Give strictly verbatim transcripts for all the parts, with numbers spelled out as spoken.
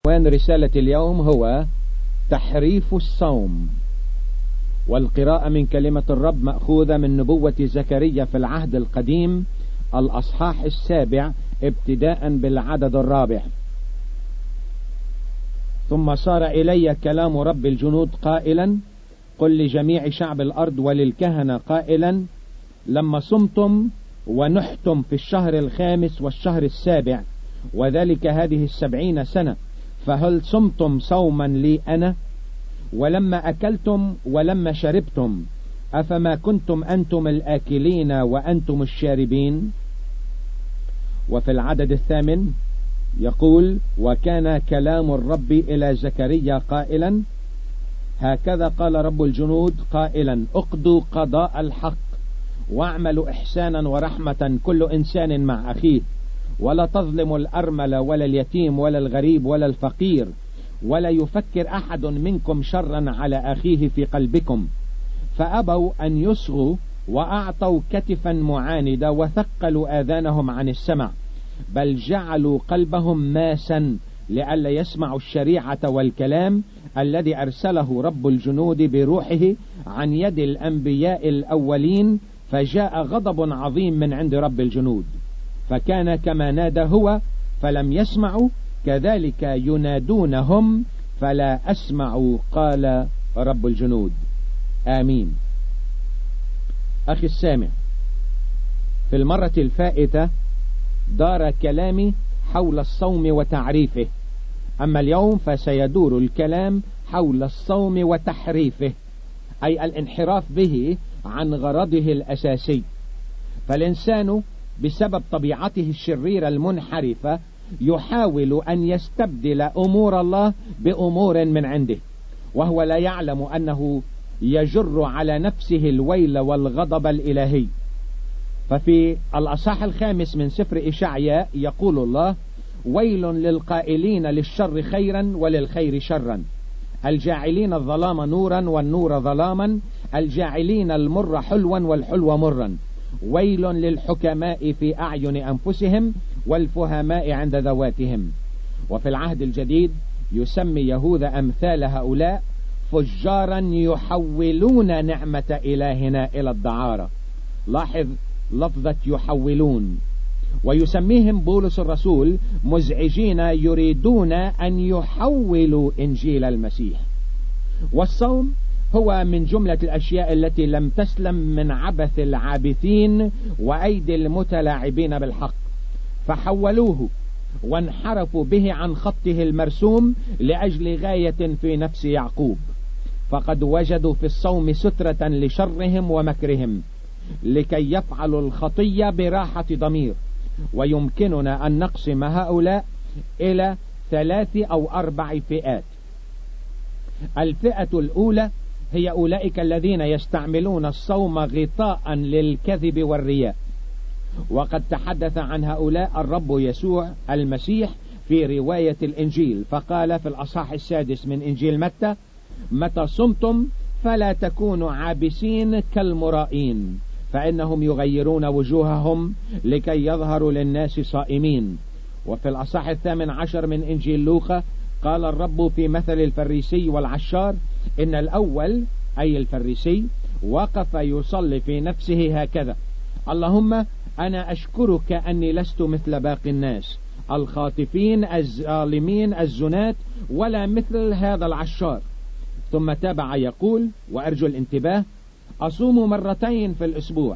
عنوان رسالة اليوم هو تحريف الصوم، والقراءة من كلمة الرب مأخوذة من نبوة زكريا في العهد القديم الأصحاح السابع ابتداء بالعدد الرابع. ثم صار إلي كلام رب الجنود قائلا: قل لجميع شعب الأرض وللكهنة قائلا: لما صمتم ونحتم في الشهر الخامس والشهر السابع، وذلك هذه السبعين سنة، فهل صمتم صوما لي أنا؟ ولما أكلتم ولما شربتم، أفما كنتم أنتم الآكلين وأنتم الشاربين؟ وفي العدد الثامن يقول: وكان كلام الرب إلى زكريا قائلا: هكذا قال رب الجنود قائلا: اقضوا قضاء الحق، واعملوا إحسانا ورحمة كل إنسان مع أخيه، ولا تظلموا الأرمل ولا اليتيم ولا الغريب ولا الفقير، ولا يفكر أحد منكم شرا على أخيه في قلبكم. فأبوا أن يصغوا وأعطوا كتفا معاندة وثقلوا آذانهم عن السمع، بل جعلوا قلبهم ماسا لئلا يسمعوا الشريعة والكلام الذي أرسله رب الجنود بروحه عن يد الأنبياء الأولين، فجاء غضب عظيم من عند رب الجنود. فكان كما نادى هو فلم يسمعوا، كذلك ينادونهم فلا أسمعوا، قال رب الجنود. آمين. أخي السامع، في المرة الفائتة دار كلامي حول الصوم وتعريفه، أما اليوم فسيدور الكلام حول الصوم وتحريفه، أي الانحراف به عن غرضه الأساسي. فالإنسان بسبب طبيعته الشريرة المنحرفة يحاول أن يستبدل أمور الله بأمور من عنده، وهو لا يعلم أنه يجر على نفسه الويل والغضب الإلهي. ففي الأصحاح الخامس من سفر إشعياء يقول الله: ويل للقائلين للشر خيرا وللخير شرا، الجاعلين الظلام نورا والنور ظلاما، الجاعلين المر حلوا والحلو مرا، ويل للحكماء في أعين أنفسهم والفهماء عند ذواتهم. وفي العهد الجديد يسمي يهوذا أمثال هؤلاء فجارا يحولون نعمة إلهنا إلى الدعارة. لاحظ لفظة يحولون. ويسميهم بولس الرسول مزعجين يريدون أن يحولوا إنجيل المسيح. والصوم هو من جملة الأشياء التي لم تسلم من عبث العابثين وأيدي المتلاعبين بالحق، فحولوه وانحرفوا به عن خطه المرسوم لأجل غاية في نفس يعقوب. فقد وجدوا في الصوم سترة لشرهم ومكرهم، لكي يفعلوا الخطية براحة ضمير. ويمكننا أن نقسم هؤلاء إلى ثلاث أو أربع فئات. الفئة الأولى هي أولئك الذين يستعملون الصوم غطاء للكذب والرياء، وقد تحدث عن هؤلاء الرب يسوع المسيح في رواية الإنجيل، فقال في الأصحاح السادس من إنجيل متى: متى صمتم فلا تكونوا عابسين كالمرائين، فإنهم يغيرون وجوههم لكي يظهروا للناس صائمين. وفي الأصحاح الثامن عشر من إنجيل لوقا قال الرب في مثل الفريسي والعشار: إن الأول أي الفريسي وقف يصلي في نفسه هكذا: اللهم أنا أشكرك أني لست مثل باقي الناس الخاطفين الظالمين الزنات، ولا مثل هذا العشار. ثم تابع يقول، وأرجو الانتباه: أصوم مرتين في الأسبوع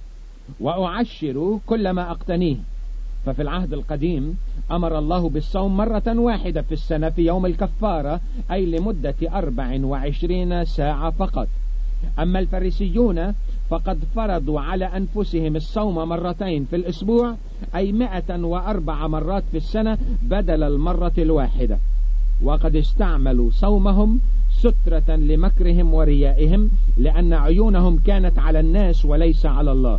وأعشر كل ما أقتنيه. ففي العهد القديم أمر الله بالصوم مرة واحدة في السنة في يوم الكفارة، أي لمدة أربع وعشرين ساعة فقط. أما الفريسيون فقد فرضوا على أنفسهم الصوم مرتين في الأسبوع، أي مئة وأربع مرات في السنة بدل المرة الواحدة. وقد استعملوا صومهم سترة لمكرهم وريائهم، لأن عيونهم كانت على الناس وليس على الله.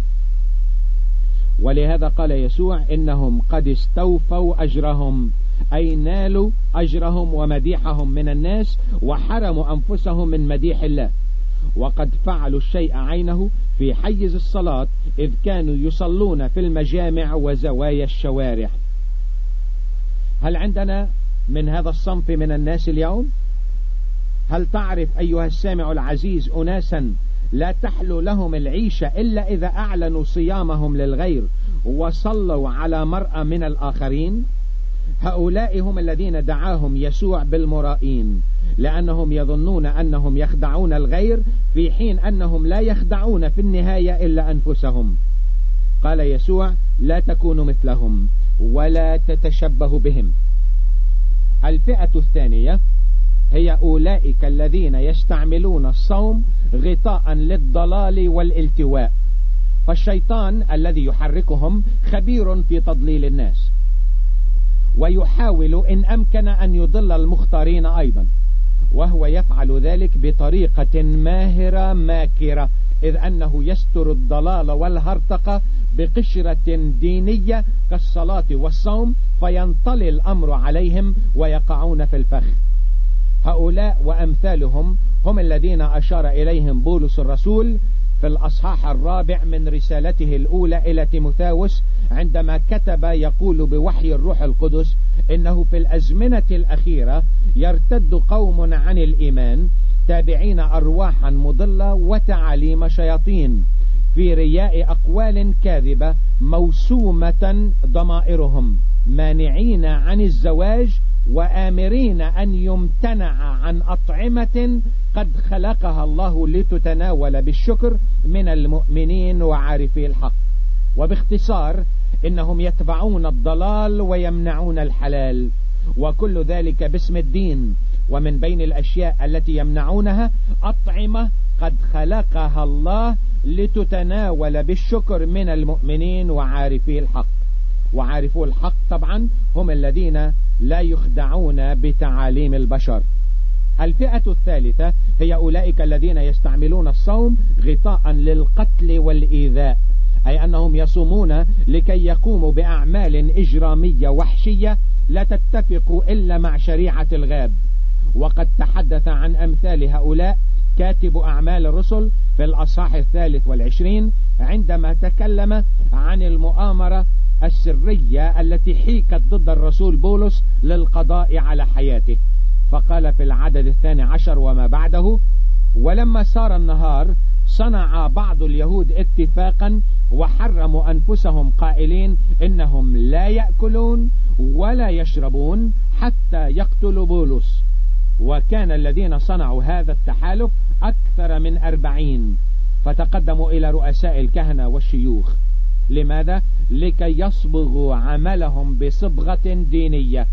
ولهذا قال يسوع: إنهم قد استوفوا أجرهم، أي نالوا أجرهم ومديحهم من الناس، وحرموا أنفسهم من مديح الله. وقد فعلوا الشيء عينه في حيز الصلاة، إذ كانوا يصلون في المجامع وزوايا الشوارع. هل عندنا من هذا الصنف من الناس اليوم؟ هل تعرف أيها السامع العزيز أناسا لا تحلو لهم العيشة إلا إذا أعلنوا صيامهم للغير وصلوا على مرأى من الآخرين؟ هؤلاء هم الذين دعاهم يسوع بالمرائين، لأنهم يظنون أنهم يخدعون الغير في حين أنهم لا يخدعون في النهاية إلا أنفسهم. قال يسوع: لا تكونوا مثلهم ولا تتشبهوا بهم. الفئة الثانية هي أولئك الذين يستعملون الصوم غطاء للضلال والالتواء، فالشيطان الذي يحركهم خبير في تضليل الناس، ويحاول إن أمكن أن يضل المختارين أيضا، وهو يفعل ذلك بطريقة ماهرة ماكرة، إذ أنه يستر الضلال والهرطقة بقشرة دينية كالصلاة والصوم، فينطلي الأمر عليهم ويقعون في الفخ. هؤلاء وأمثالهم هم الذين أشار إليهم بولس الرسول في الأصحاح الرابع من رسالته الأولى إلى تيموثاوس، عندما كتب يقول بوحي الروح القدس إنه في الأزمنة الأخيرة يرتد قوم عن الإيمان تابعين أرواحا مضلة وتعاليم شياطين في رياء أقوال كاذبة موسومة ضمائرهم، مانعين عن الزواج وآمرين أن يمتنع عن أطعمة قد خلقها الله لتتناول بالشكر من المؤمنين وعارفي الحق. وباختصار إنهم يتبعون الضلال ويمنعون الحلال، وكل ذلك باسم الدين. ومن بين الأشياء التي يمنعونها أطعمة قد خلقها الله لتتناول بالشكر من المؤمنين وعارفي الحق. وعارفو الحق طبعا هم الذين لا يخدعون بتعاليم البشر. الفئة الثالثة هي أولئك الذين يستعملون الصوم غطاء للقتل والإيذاء، أي أنهم يصومون لكي يقوموا بأعمال إجرامية وحشية لا تتفق إلا مع شريعة الغاب. وقد تحدث عن أمثال هؤلاء كاتب أعمال الرسل في الأصحاح الثالث والعشرين، عندما تكلم عن المؤامرة السرية التي حيكت ضد الرسول بولس للقضاء على حياته. فقال في العدد الثاني عشر وما بعده: ولما صار النهار صنع بعض اليهود اتفاقا وحرموا أنفسهم قائلين إنهم لا يأكلون ولا يشربون حتى يقتلوا بولس. وكان الذين صنعوا هذا التحالف أكثر من أربعين، فتقدموا إلى رؤساء الكهنة والشيوخ. لماذا؟ لكي يصبغوا عملهم بصبغة دينية.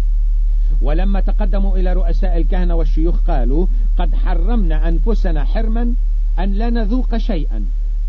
ولما تقدموا إلى رؤساء الكهنة والشيوخ قالوا: قد حرمنا أنفسنا حرما أن لا نذوق شيئا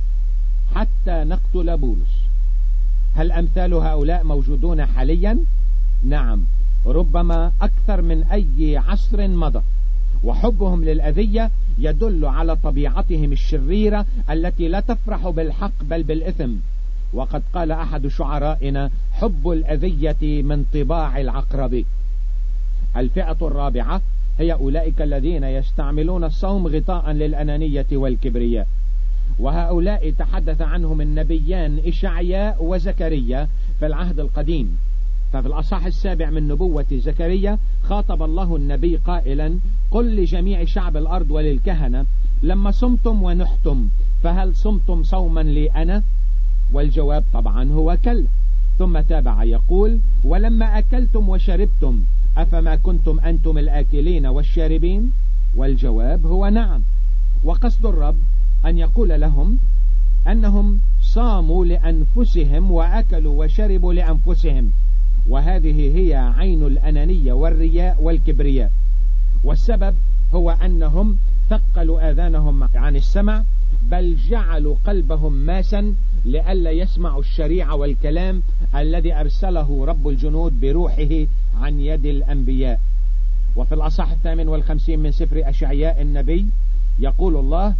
حتى نقتل بولس. هل أمثال هؤلاء موجودون حاليا؟ نعم، ربما أكثر من أي عصر مضى. وحبهم للأذية يدل على طبيعتهم الشريرة التي لا تفرح بالحق بل بالإثم. وقد قال أحد شعرائنا: حب الأذية من طباع العقرب. الفئة الرابعة هي أولئك الذين يستعملون الصوم غطاء للأنانية والكبرياء، وهؤلاء تحدث عنهم النبيان إشعياء وزكريا في العهد القديم. ففي الأصحاح السابع من نبوة زكريا خاطب الله النبي قائلا: قل لجميع شعب الأرض وللكهنة لما صمتم ونحتم فهل صمتم صوما لي أنا؟ والجواب طبعا هو كلا. ثم تابع يقول: ولما أكلتم وشربتم أفما كنتم أنتم الآكلين والشاربين؟ والجواب هو نعم. وقصد الرب أن يقول لهم أنهم صاموا لأنفسهم وأكلوا وشربوا لأنفسهم، وهذه هي عين الأنانية والرياء والكبرياء. والسبب هو أنهم ثقلوا آذانهم عن السمع، بل جعلوا قلبهم ماسا لئلا يسمعوا الشريعة والكلام الذي أرسله رب الجنود بروحه عن يد الأنبياء. وفي الأصحاح الثامن والخمسين من سفر أشعياء النبي يقول الله: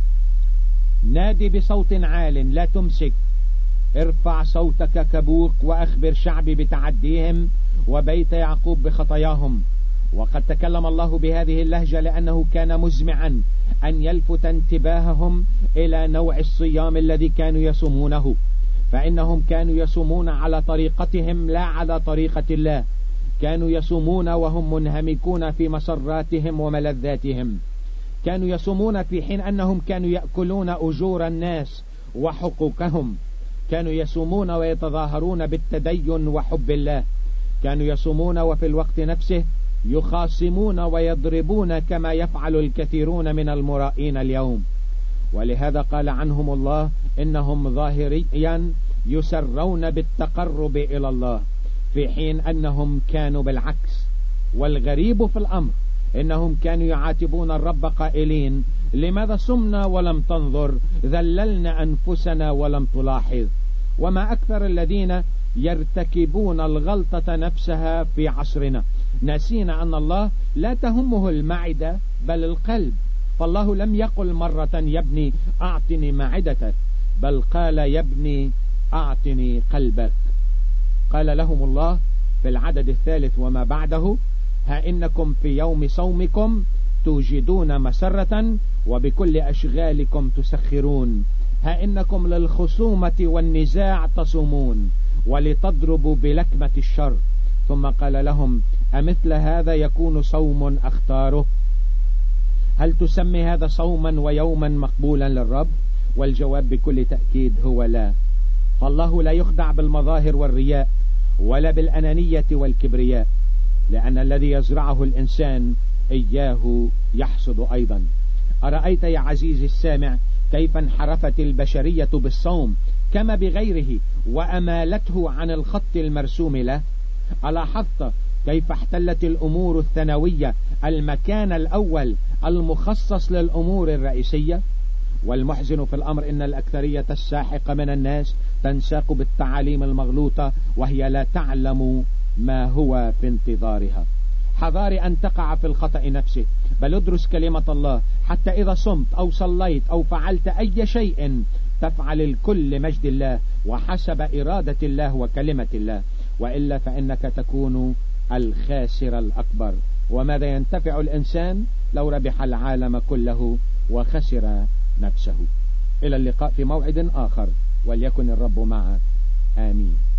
نادي بصوت عال لا تمسك، ارفع صوتك كبوق وأخبر شعبي بتعديهم وبيت يعقوب بخطاياهم. وقد تكلم الله بهذه اللهجة لأنه كان مزمعا أن يلفت انتباههم إلى نوع الصيام الذي كانوا يصومونه، فإنهم كانوا يصومون على طريقتهم لا على طريقة الله. كانوا يصومون وهم منهمكون في مسراتهم وملذاتهم، كانوا يصومون في حين أنهم كانوا يأكلون أجور الناس وحقوقهم، كانوا يصومون ويتظاهرون بالتدين وحب الله، كانوا يصومون وفي الوقت نفسه يخاصمون ويضربون كما يفعل الكثيرون من المرائين اليوم. ولهذا قال عنهم الله إنهم ظاهريا يسرون بالتقرب إلى الله، في حين أنهم كانوا بالعكس. والغريب في الأمر إنهم كانوا يعاتبون الرب قائلين: لماذا صمنا ولم تنظر، ذللنا أنفسنا ولم تلاحظ. وما أكثر الذين يرتكبون الغلطة نفسها في عصرنا، ناسين أن الله لا تهمه المعدة بل القلب. فالله لم يقل مرة: يا ابني أعطني معدتك، بل قال: يا ابني أعطني قلبك. قال لهم الله في العدد الثالث وما بعده: ها إنكم في يوم صومكم توجدون مسرة وبكل أشغالكم تسخرون، ها إنكم للخصومة والنزاع تصومون ولتضربوا بلكمة الشر. ثم قال لهم: أمثل هذا يكون صوم أختاره؟ هل تسمي هذا صوما ويوما مقبولا للرب؟ والجواب بكل تأكيد هو لا. فالله لا يخدع بالمظاهر والرياء ولا بالأنانية والكبرياء، لأن الذي يزرعه الإنسان إياه يحصد أيضا. أرأيت يا عزيزي السامع كيف انحرفت البشرية بالصوم كما بغيره وأمالته عن الخط المرسوم له؟ ألاحظت كيف احتلت الأمور الثانوية المكان الأول المخصص للأمور الرئيسية؟ والمحزن في الأمر إن الأكثرية الساحقة من الناس تنساق بالتعاليم المغلوطة وهي لا تعلم ما هو في انتظارها. حذار أن تقع في الخطأ نفسه، بل ادرس كلمة الله، حتى إذا صمت أو صليت أو فعلت أي شيء تفعل الكل مجد الله وحسب إرادة الله وكلمة الله، وإلا فإنك تكون الخاسر الأكبر. وماذا ينتفع الإنسان لو ربح العالم كله وخسر نفسه؟ إلى اللقاء في موعد آخر، وليكن الرب معك. آمين.